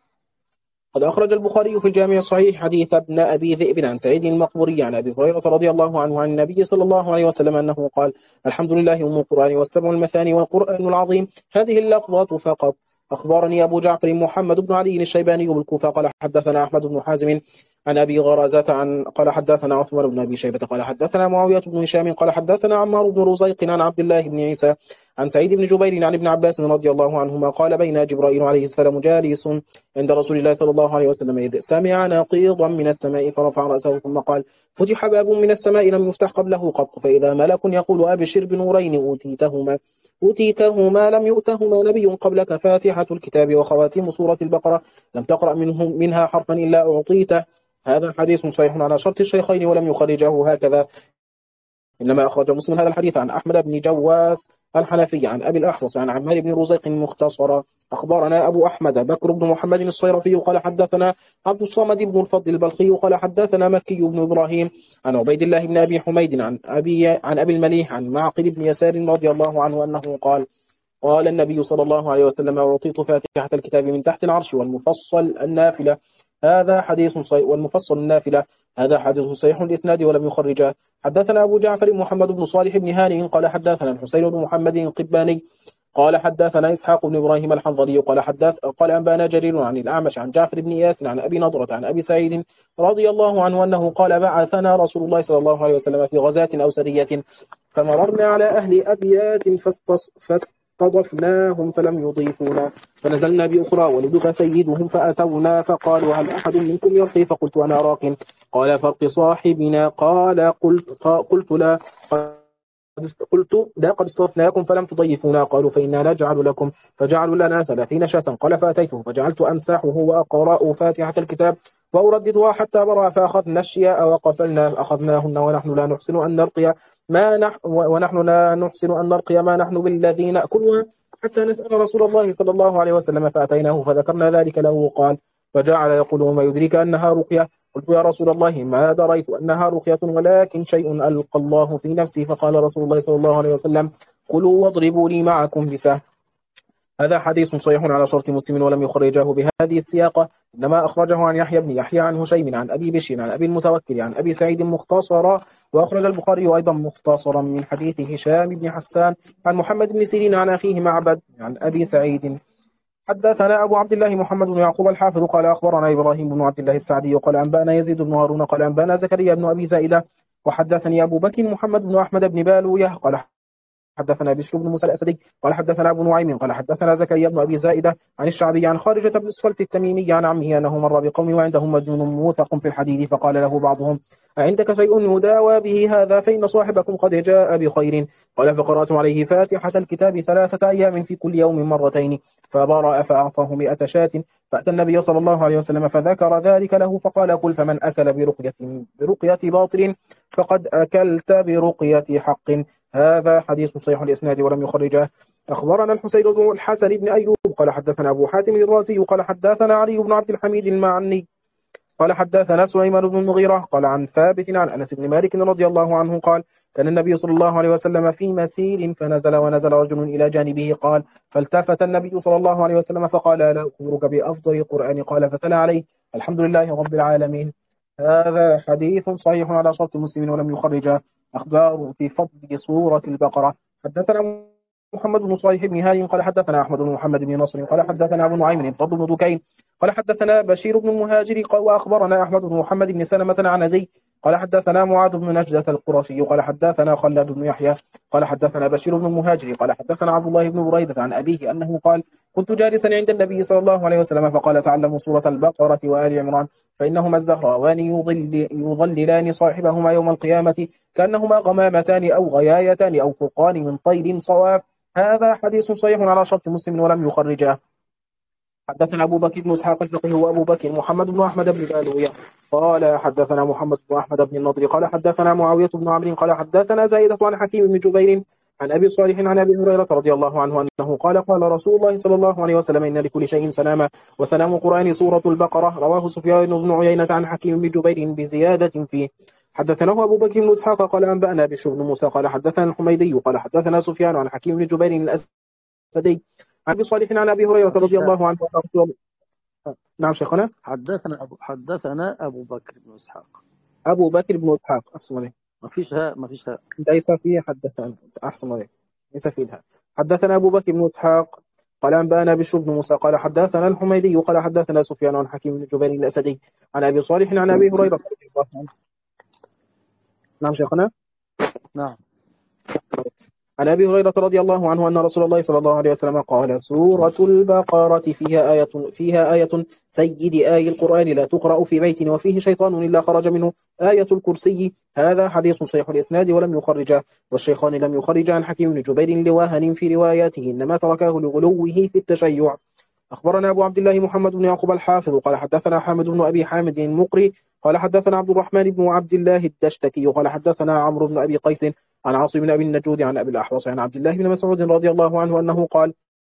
قد أخرج البخاري في الجامع الصحيح حديث ابن أبي ذئب عن سعيد المقبوري عن أبي هريرة رضي الله عنه عن النبي صلى الله عليه وسلم أنه قال الحمد لله أم القرآن والسبع المثاني والقرآن العظيم هذه اللفظات فقط. أخبرني أبو جعفر محمد بن علي الشيباني بالكوفة قال حدثنا أحمد بن حازم عن أبي غرازة عن قال حدثنا عثمان بن أبي شيبة قال حدثنا معاوية بن هشام قال حدثنا عمار بن رزيق عن عبد الله بن عيسى عن سعيد بن جبير عن ابن عباس رضي الله عنهما قال بين جبرائيل عليه السلام جالس عند رسول الله صلى الله عليه وسلم إذ سمع نقيضا من السماء فرفع رأسه ثم قال فتح باب من السماء لم يفتح قبله قط فإذا ملك يقول أبشر بنورين أوتيتهما أوتيتهما لم يؤتهما نبي قبلك فاتحة الكتاب وخواتيم سورة البقرة لم تقرأ منهم منها حرفا إلا أعطيته. هذا حديث صحيح على شرط الشيخين ولم يخرجه هكذا إنما أخرج مسلم هذا الحديث عن أحمد بن جواس الحنفي عن أبي الأحوص عن عمار بن رزيق مختصرا. أخبرنا أبو أحمد بكر بن محمد الصيرفي قال حدثنا عبد الصمد بن الفضل البلخي قال حدثنا مكي بن إبراهيم عن عبيد الله بن أبي حميد عن أبي عن أبي المليح عن معقل بن يسار رضي الله عنه أنه قال قال النبي صلى الله عليه وسلم أعطيت فاتحة الكتاب من تحت العرش والمفصل النافلة هذا حديث صحيح والمفصل النافلة هذا حديث صحيح الإسناد ولم يخرجه. حدثنا أبو جعفر محمد بن صالح بن هانئ قال حدثنا الحسين بن محمد القباني قال حدثنا إسحاق بن إبراهيم الحنظلي قال حدث قال أنبانا جرير عن الأعمش عن جعفر بن إياس عن أبي نضرة عن أبي سعيد رضي الله عنه أنه قال بعثنا رسول الله صلى الله عليه وسلم في غزاة أو سرية فمررنا على أهل أبيات فاستضفناهم فلم يضيفونا فنزلنا بأخرى ولدغ سيدهم فأتونا فقالوا هل أحد منكم يرقي فقلت أنا راق قال فرق صاحبنا قال قلت, قلت لا قلت لا قد اصطفناكم فلم تضيفونا قالوا فإنا نجعل لكم فجعلوا لنا ثلاثين شاة قال فأتيته فجعلت أمسحه وأقرأ فاتحة الكتاب وأرددها حتى برأ فأخذنا الشياء وقفلنا أخذناهن ونحن لا نحسن أن نرقي ما نحن ونحن لا نحسن أن نرقي ما نحن بالذي نأكلها حتى نسأل رسول الله صلى الله عليه وسلم فأتيناه فذكرنا ذلك له قال فجعل يقول وما يدريك أنها رقية قلت يا رسول الله ما دريت أنها رقية ولكن شيء ألقى الله في نفسي فقال رسول الله صلى الله عليه وسلم كلوا واضربوا لي معكم بسهم. هذا حديث صحيح على شرط مسلم ولم يخرجه بهذه السياقة إنما أخرجه عن يحيى بن يحيى عن هشيم عن أبي بشر عن أبي المتوكل عن أبي سعيد مختصرا وأخرج البخاري أيضا مختصرا من حديث هشام بن حسان عن محمد بن سيرين عن أخيه معبد عن أبي سعيد. حدثنا أبو عبد الله محمد بن يعقوب الحافظ قال أخبرنا إبراهيم بن عبد الله السعدي قال أنبأنا يزيد بن هارون قال أنبأنا زكريا بن أبي زائدة وحدثني أبو بكر محمد بن أحمد بن بالوية قال حدثنا بشر بن موسى الأسدي قال حدثنا أبو نعيم قال حدثنا زكريا بن أبي زائدة عن الشعبي عن خارجة بن الصلت التميمي عن عمه أنه مر بقوم وعندهم مجنون موثق في الحديد فقال له بعضهم أعندك شيء يداوى به هذا فإن صاحبكم قد جاء بخير. قال فقرأت عليه فاتحة الكتاب ثلاثة أيام في كل يوم مرتين فبرأ فأعطاه مئة شاة. فأتى النبي صلى الله عليه وسلم فذكر ذلك له فقال قل فمن أكل برقية, برقية باطل فقد أكلت برقية حق. هذا حديث صحيح الإسناد ولم يخرجه. أخبرنا الحسين بن الحسن بن أيوب قال حدثنا أبو حاتم الرازي قال حدثنا علي بن عبد الحميد المعني قال حدثنا سليمان بن المغيرة قال عن ثابت عن أنس بن مالك رضي الله عنه قال كان النبي صلى الله عليه وسلم في مسير فنزل ونزل رجل إلى جانبه قال فالتفت النبي صلى الله عليه وسلم فقال لا أخبرك بأفضل القرآن قال فتلا عليه الحمد لله رب العالمين. هذا حديث صحيح على شرط مسلم ولم يخرجه. أخبار في فضل سورة البقرة. حدثنا محمد بن صالح بن هادي قال حدثنا أحمد بن محمد بن نصر قال حدثنا أبو نعيم الفضل بن دكين قال حدثنا بشير بن المهاجر وأخبرنا أحمد بن محمد بن سلمة عن زيد قال حدثنا معاذ بن نجدة القرشي قال حدثنا خلاد بن يحيى قال حدثنا بشير بن المهاجر قال حدثنا عبد الله بن بريدة عن أبيه أنه قال كنت جالسا عند النبي صلى الله عليه وسلم فقال تعلموا سورة البقرة وآل عمران فإنهما الزهراوان يضل يضللان صاحبهما يوم القيامة كأنهما غمامتان أو غيايتان أو فرقان من طير صواف. هذا حديث صحيح على شرط مسلم ولم يخرجه. حدثنا أبو بكر بن إسحاق الفقيه وأبو بكر محمد بن أحمد بن بالوية قال حدثنا محمد بن أحمد بن النضر قال حدثنا معاوية بن عمرو قال حدثنا زائدة عن حكيم بن جبير عن أبي صالح عن أبي هريرة رضي الله عنه أنه قال قال رسول الله صلى الله عليه وسلم إن لكل شيء سلاما وسلام القرآن سورة البقرة. رواه سفيان بن عيينة عن حكيم بن جبير بزيادة فيه. حدثنا أبو بكر بن إسحاق قال أنبأنا بشر بن موسى قال حدثنا الحميدي قال حدثنا سفيان عن حكيم بن جبير الأسدي عن أبي صالح عن أبي هريرة رضي الله عنه. نعم شيخنا. حدثنا أبو حدثنا أبو بكر بن إسحاق أبو بكر بن إسحاق أحسن عليه. ما فيش هاء ما فيش هاء ليس فيه حدثنا أحسن عليه ليس فيه الهاء. حدثنا أبو بكر بن إسحاق قال أنبأنا بشر بن موسى قال حدثنا الحميدي قال حدثنا سفيان عن حكيم بن جبير الأسدي عن أبي صالح عن أبي هريرة رضي الله عنه. نعم شيخنا. نعم. عن أبي هريرة رضي الله عنه أن رسول الله صلى الله عليه وسلم قال سورة البقرة فيها آية فيها آية سيد آي القرآن لا تقرأ في بيت وفيه شيطان إلا خرج منه آية الكرسي. هذا حديث صحيح الإسناد ولم يخرجه. والشيخان لم يخرج عن حكيم بن جبير لواهن في رواياته إنما تركه لغلوه في التشيع. أخبرنا أبو عبد الله محمد بن يعقوب الحافظ قال حدثنا حامد بن أبي حامد المقري قال حدثنا عبد الرحمن بن عبد الله الدشتكي قال حدثنا عمرو بن أبي قيس عن عاصم بن أبي النجود عن أبي الأحوص عن عبد الله بن مسعود رضي الله عنه أنه قال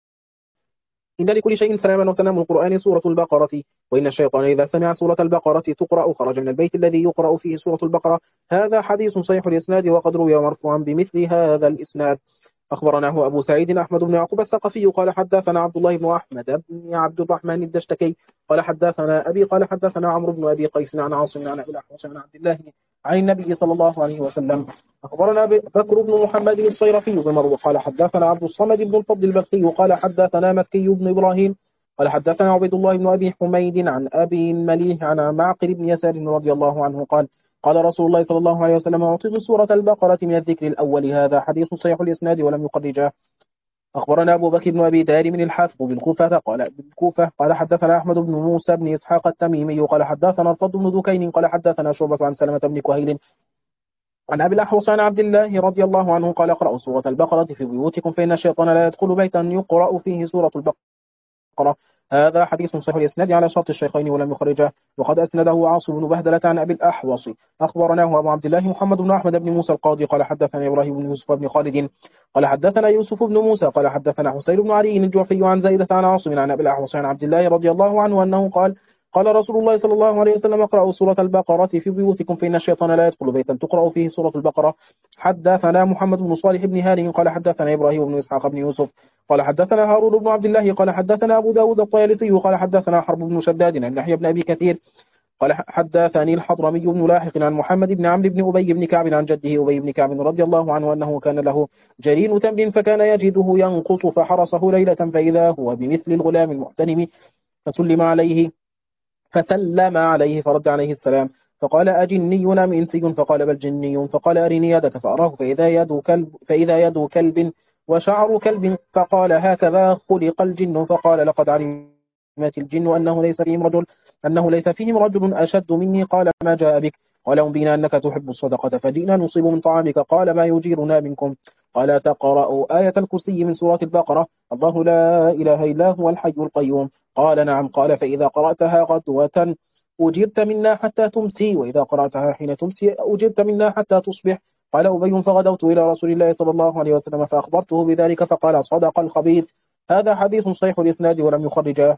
إن لكل شيء سلاما وسلام القرآن سورة البقرة وإن الشيطان إذا سمع سورة البقرة تقرأ خرج من البيت الذي يقرأ فيه سورة البقرة. هذا حديث صحيح الإسناد وقد روي مرفوعا بمثل هذا الإسناد. أخبرناه أبو سعيد أحمد بن يعقوب الثقفي قال حدثنا عبد الله بن أحمد بن عبد الرحمن الدشتكي قال حدثنا أبي قال حدثنا عمرو بن أبي قيس عن عاصم عن أبي الأحوص عن عبد الله عن النبي صلى الله عليه وسلم. أخبرنا بكر بن محمد الصيرفي بمروه قال حدثنا عبد الصمد بن الفضل البكي قال حدثنا مكي بن إبراهيم قال حدثنا عبيد الله بن أبي حميد عن أبي المليح عن معقل بن يسار رضي الله عنه قال قال رسول الله صلى الله عليه وسلم أعطيت سورة البقرة من الذكر الأول. هذا حديث صحيح الإسناد ولم يخرجه. أخبرنا أبو بكر بن أبي دار من الحافظ بالكوفة قال بالكوفة قال حدثنا أحمد بن موسى بن إسحاق التميمي قال حدثنا الفضل بن دكين قال حدثنا شعبة عن سلمة بن كهيل عن أبي الأحوص عن عبد الله رضي الله عنه قال اقرأوا سورة البقرة في بيوتكم فإن الشيطان لا يدخل بيتا يقرأ فيه سورة البقرة. هذا حديث صحيح الإسناد على شرط الشيخين ولم يخرجه. وقد أسنده عاصم بن بهدلة عن أبي الأحوص. أخبرناه أبو عبد الله محمد بن أحمد بن موسى القاضي قال حدثنا إبراهيم بن يوسف بن خالد قال حدثنا يوسف بن موسى قال حدثنا حسين بن علي الجعفي عن زيدة عن عاصم عن أبي الأحوص عن عبد الله رضي الله عنه أنه قال قال رسول الله صلى الله عليه وسلم اقرأوا سورة البقرة في بيوتكم فإن الشيطان لا يدخل بيتا تقرأ فيه سورة البقرة. حدثنا محمد بن صالح بن هاني قال حدثنا إبراهيم بن إسحاق بن يوسف قال حدثنا هارون بن عبد الله قال حدثنا أبو داود الطيالسي قال حدثنا حرب بن شداد عن يحيى بن أبي كثير قال حدثني الحضرمي بن لاحق عن محمد بن عمرو بن أبي بن كعب عن جده أبي بن كعب رضي الله عنه أنه كان له جرين تمر فكان يجده ينقص فحرسه ليلة فإذا هو بمثل الغلام المحتلم فسلم عليه فسلم عليه فرد عليه السلام فقال أجني أم إنسي؟ فقال بل جني. فقال أرني يدك فأراه فإذا يد كلب, فإذا يد كلب وشعر كلب. فقال هكذا خلق الجن. فقال لقد علمت الجن أنه ليس فيهم رجل أنه ليس فيهم رجل أشد مني. قال ما جاء بك؟ قال أنبئنا أنك تحب الصدقة فجئنا نصيب من طعامك. قال ما يجيرنا منكم؟ قال تقرأ آية الكرسي من سورة البقرة الله لا إله إلا هو الحي القيوم. قال نعم. قال فإذا قرأتها غدوة أجرت منا حتى تمسي، وإذا قرأتها حين تمسي أجرت منا حتى تصبح. قال أبي فغدوت إلى رسول الله صلى الله عليه وسلم فأخبرته بذلك فقال صدق الخبيث. هذا حديث صحيح الإسناد ولم يخرجه.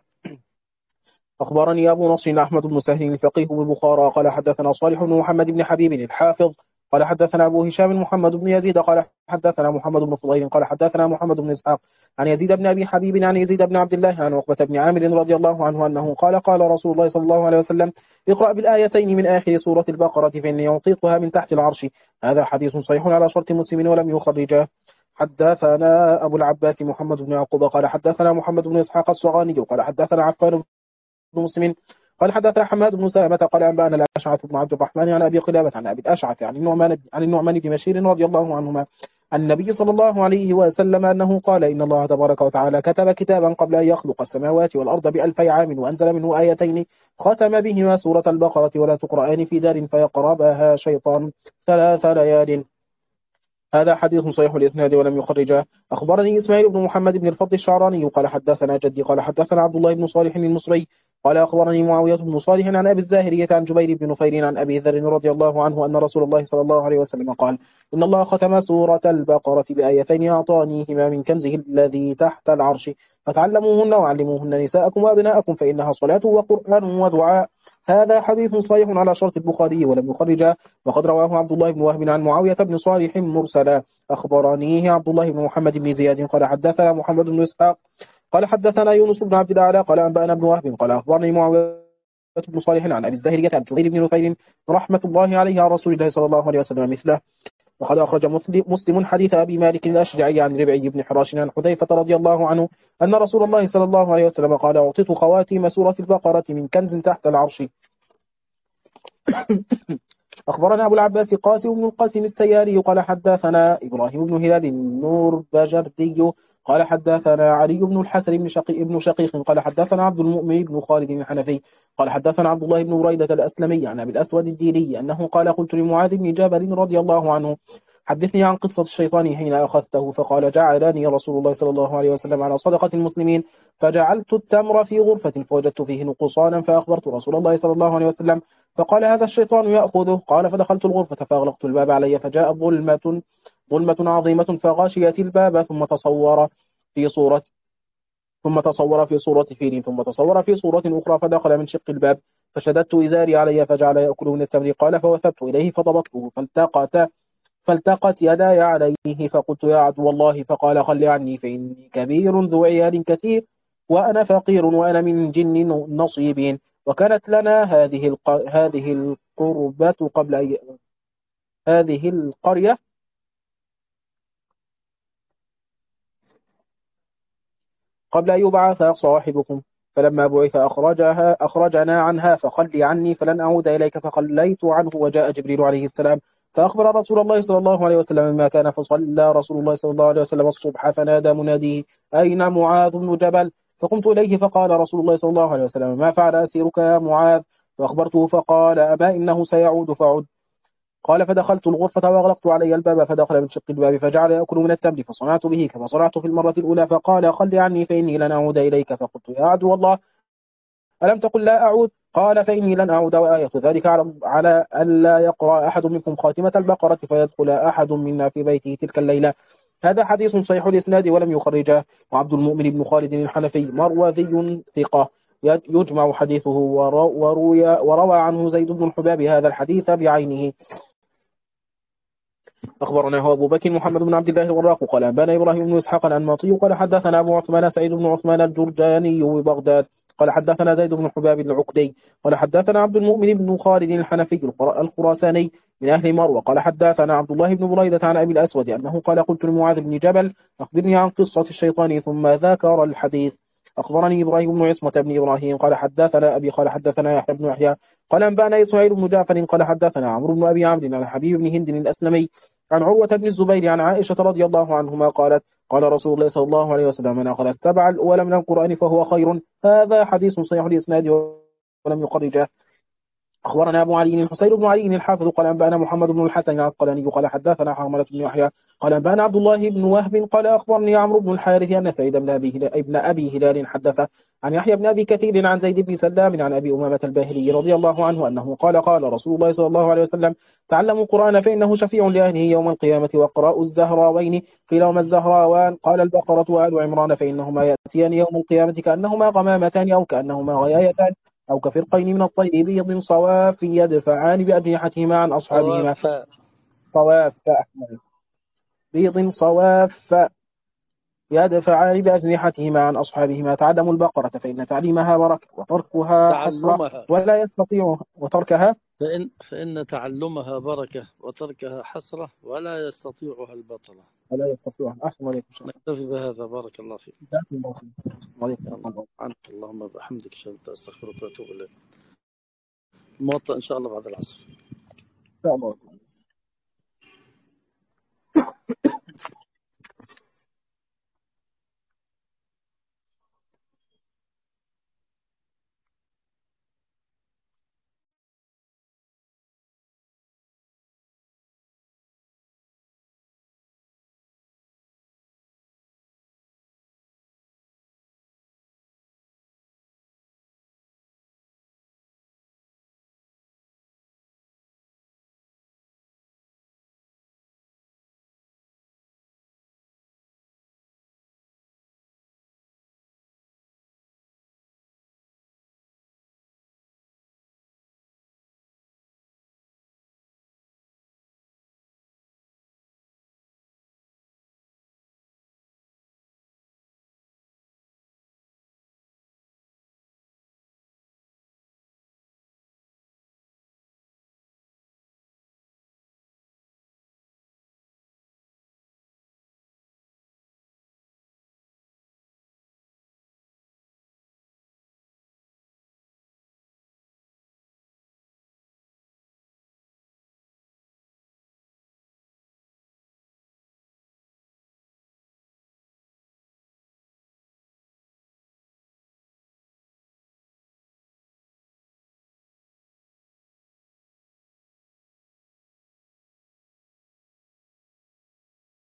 أخبرني أبو نصر أحمد بن سهل الفقيه ببخارى قال حدثنا صالح بن محمد بن حبيب الحافظ قال حدثنا أبو هشام محمد بن يزيد قال حدثنا محمد بن فضيل قال حدثنا محمد بن إسحاق عن يزيد بن أبي حبيب عن يزيد بن عبد الله عن عقبة بن عامر رضي الله عنه أنه قال قال رسول الله صلى الله عليه وسلم اقرأ بالآيتين من آخر سورة البقرة فإني أعطيتها من تحت العرش. هذا حديث صحيح على شرط مسلم ولم يخرجه. حدثنا أبو العباس محمد بن يعقوب قال حدثنا محمد بن إسحاق الصغاني قال حدثنا عفان بن مسلم قال حدثنا حماد بن سلمة قال أنبأنا الأشعث بن عبد الرحمن عن أبي قلابة عن أبي الأشعث عن النعمان عن النعمان بن بشير رضي الله عنهما عن النبي صلى الله عليه وسلم أنه قال إن الله تبارك وتعالى كتب كتابا قبل أن يخلق السماوات والأرض بألفي عام وأنزل منه آيتين ختم بهما سورة البقرة ولا تقرآن في دار فيقربها شيطان ثلاث ليال. هذا حديث صحيح الإسناد ولم يخرجه. أخبرني إسماعيل بن محمد بن الفضل الشعراني قال حدثنا جدي قال حدثنا عبد الله بن صالح المصري قال أخبرني معاوية بن صالح عن أبي الزاهرية عن جبير بن نفير عن أبي ذر رضي الله عنه أن رسول الله صلى الله عليه وسلم قال إن الله ختم سورة البقرة بآيتين أعطانيهما من كنزه الذي تحت العرش فتعلموهن وعلموهن نساءكم وأبناءكم فإنها صلاة وقرآن ودعاء. هذا حديث صحيح على شرط البخاري ولم يخرجه. وقد رواه عبد الله بن وهب عن معاوية بن صالح مرسلا. أخبرنيه عبد الله بن محمد بن زياد قال حدثنا محمد بن إسحاق قال حدثنا يونس بن عبد الأعلى قال أنبأنا بن وهب قال أخبرني معاوية بن صالح عن أبي الزاهرية عن جبير بن نفير رحمة الله عليه عن رسول الله صلى الله عليه وسلم مثله. وقد أخرج مسلم حديث أبي مالك الأشجعي عن ربعي بن حراش عن حذيفة رضي الله عنه أن رسول الله صلى الله عليه وسلم قال أعطيت خواتيم سورة البقرة من كنز تحت العرش. أخبرنا أبو العباس قاسم بن القاسم السياري قال حدثنا إبراهيم بن هلال النور بجردي قال حدثنا علي بن الحسن بن شقيق, بن شقيق قال حدثنا عبد المؤمن بن خالد الحنفي قال حدثنا عبد الله بن بريدة الأسلمي عن أبي الأسود الديلي أنه قال قلت لمعاذ بن جبل رضي الله عنه حدثني عن قصة الشيطان حين أخذته فقال جعلني رسول الله صلى الله عليه وسلم على صدقة المسلمين فجعلت التمر في غرفة فوجدت فيه نقصانا فأخبرت رسول الله صلى الله عليه وسلم فقال هذا الشيطان يأخذه. قال فدخلت الغرفة فأغلقت الباب علي فجاء ظلمة ظلمة عظيمة فغاشيت الباب ثم تصور في صورة ثم تصور في صورة فيل ثم تصور في صورة أخرى فدخل من شق الباب فشددت إزاري علي فجعل يأكل من التمر. قال فوثبت إليه فضبطته فالتقت فالتقت يداي عليه فقلت يا عدو الله فقال خل عني فإني كبير ذو عيال كثير وأنا فقير وأنا من جن نصيب وكانت لنا هذه الق... هذه القربة قبل أي... هذه القرية قبل أن يبعث صاحبكم فلما بعث أخرجها أخرجنا عنها فخلي عني فلن أعود إليك فخليت عنه وجاء جبريل عليه السلام فأخبر رسول الله صلى الله عليه وسلم ما كان فصلى رسول الله صلى الله عليه وسلم الصبح فنادى مناديه أين معاذ بن جبل فقمت إليه فقال رسول الله صلى الله عليه وسلم ما فعل أسيرك يا معاذ فأخبرته فقال أما إنه سيعود فعد. قال فدخلت الغرفة وأغلقت علي الباب فدخل من شق الباب فجعل يأكل من التمر فصنعت به كما صنعت في المرة الأولى فقال خل عني فإني لن أعود إليك فقلت يا عدو الله ألم تقل لا أعود؟ قال فإني لن أعود وآية ذلك على, على ألا يقرأ أحد منكم خاتمة البقرة فيدخل أحد منا في بيته تلك الليلة. هذا حديث صحيح الإسناد ولم يخرجه. وعبد المؤمن بن خالد الحنفي مروذي ثقة يجمع حديثه وروي وروى عنه زيد بن الحباب هذا الحديث بعينه. أخبرنا هو أبو بكر محمد بن عبد الله الوراق قال أنبانا إبراهيم بن إسحاق الأنماطي قال حدثنا أبو عثمان سعيد بن عثمان الجرجاني ببغداد قال حدثنا زيد بن حباب العقدي قال حدثنا عبد المؤمن بن خالد الحنفي الخراساني من أهل مروة قال حدثنا عبد الله بن بريدة عن أبي الأسود أنه قال قلت لمعاذ بن جبل أخبرني عن قصة الشيطان ثم ذكر الحديث. أخبرني إبراهيم بن عصمة بن إبراهيم قال حدثنا أبي قال حدثنا يحيى بن يحيى قال أنبأنا إسماعيل بن جعفر قال حدثنا عمرو بن أبي عمرو عن حبيب بن هند الأسلمي عن عروة بن الزبير عن عائشة رضي الله عنهما قالت قال رسول الله صلى الله عليه وسلم من أخذ السبع الأول من القرآن فهو خير. هذا حديث صحيح الإسناد ولم يخرجه. أخبرنا أبو علي الحسين بن علي الحافظ قال أنبأنا محمد بن الحسن العسقلاني قال حدثنا حرملة بن يحيى قال أنبأنا عبد الله بن وهب قال أخبرني عمرو بن الحارث أن سعيد بن أبي هلال ابن أبي هلال حدث عن يحيى بن أبي كثير عن زيد بن سلام عن أبي أمامة الباهلي رضي الله عنه أنه قال قال رسول الله صلى الله عليه وسلم تعلموا القرآن فإنه شفيع لأهله يوم القيامة واقرأوا الزهراوين قيل وما الزهراوان قال البقرة وآل عمران فإنهما يأتيان يوم القيامة كأنهما غمامتان أو كأنهما غيايتان أو كفرقين من الطير بيض صواف يدفعان بأجنحتهما عن أصحابهما. صوافا. صواف بيض صواف يدفعان بأجنحتهما عن أصحابهما. تعلموا البقرة فإن تعليمها بركة وتركها حسرة تعلمها ولا يستطيع وتركها فإن, فإن تعلمها بركة وتركها حسرة ولا يستطيعها البطلة. ولا يستطيع. أحسن عليكم. نكتفي بهذا. بارك الله فيك. عليكم. عنك اللهم وبحمدك أستغفرك وأتوب إليك. موطأ إن شاء الله بعد العصر. إن شاء الله.